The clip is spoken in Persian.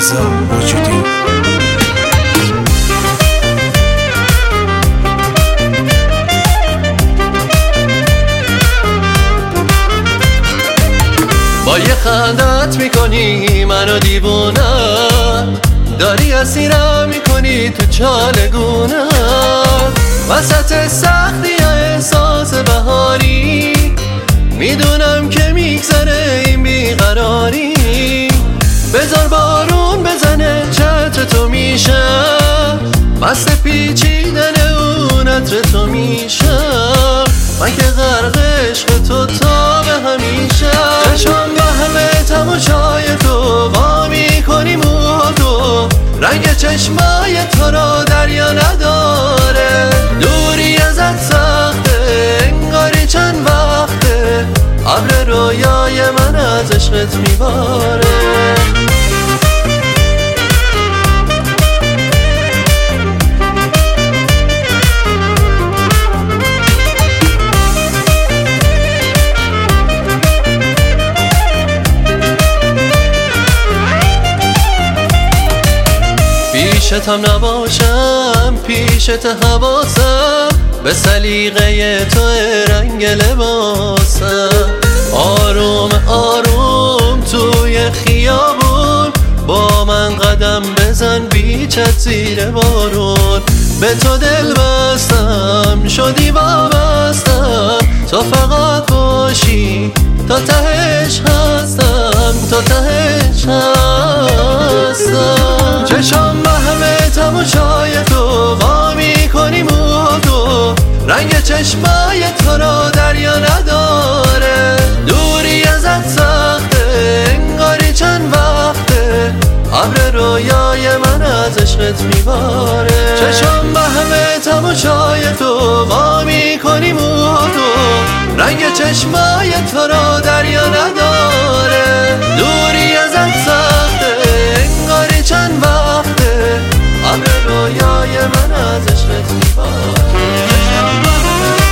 رضا وجودی. با یه خندت میکنی منو دیوونم، داری اسیرم میکنی تو چالگونم، وسط سختی احساس بهاری میدونم که میگذره این بیقراری. بذار بارون بزنه چتر تو میشم، مست پیچیدن اون عطر تو میشم، من که غرق عشق تو تا به همیشه. چشم با همه تماشای تو وا میکنی موهاتو، رنگ چشمای تو رو دریا نداره، دوری ازت سخته انگاری چند وقته، ابر رویای من از عشقت میباره. پیشتم نباشم پیشت حواسم، به سلیقه تو رنگ لباسم، آروم آروم توی خیابون با من قدم بزن بیچت زیر بارون. به تو دل بستم شدی وابستم، تو فقط باشی تا تهش هستم، تا تهش هستم. چشم به همه تماشای تو وا میکنی موهاتو، رنگ چشمای تو رو دریا نداره، دوری ازت سخته انگاری چند وقته، ابر رویای من از عشقت میباره. چشم به همه تماشای تو وا میکنی موهاتو، رنگ چشمای تو رو دریا نداره، دوری ازت سخته انگاری چند وقته، ابر رویای من از عشقت میباره.